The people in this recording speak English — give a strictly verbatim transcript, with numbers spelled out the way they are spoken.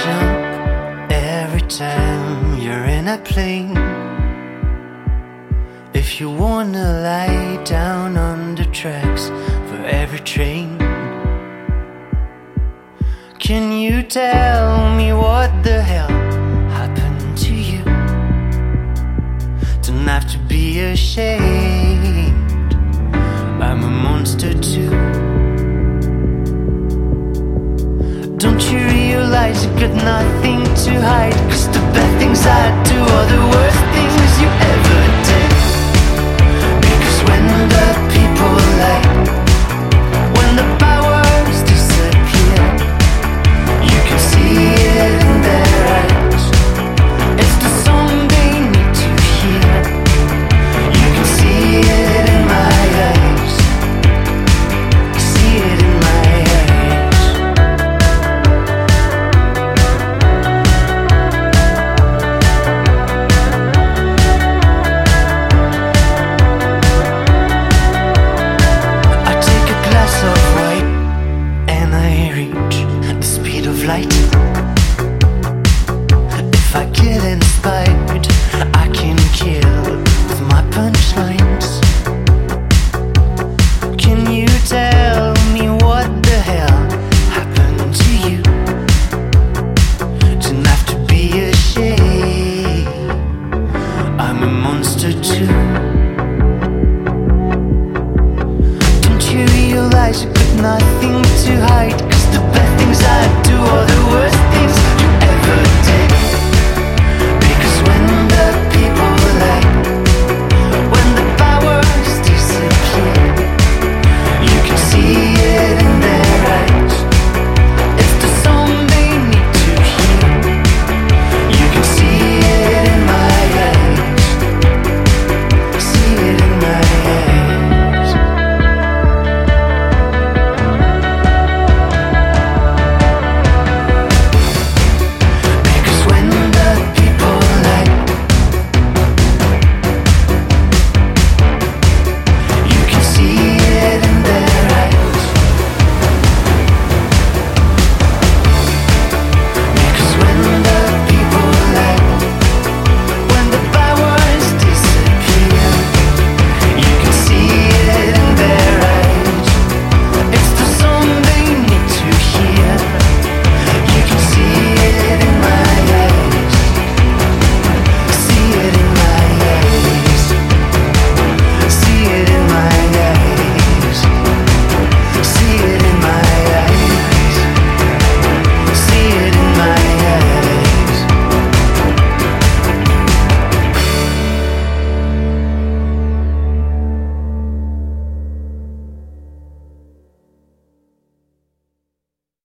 jump every time you're in a plane. If you wanna lie down on the tracks for every train. Can you tell me what the hell happened to you? Don't have to be ashamed, I'm a monster too. Don't you realize you got nothing to hide? Cause the bad things I do are the worst things you ever did. Because when the people lie, when the powers disappear, you can see it in their eyes. It's the song they need to hear. You can see it in my eyes. See it in my eyes. I take a glass of wine and I reach the speed of light. If I get inspired, I can kill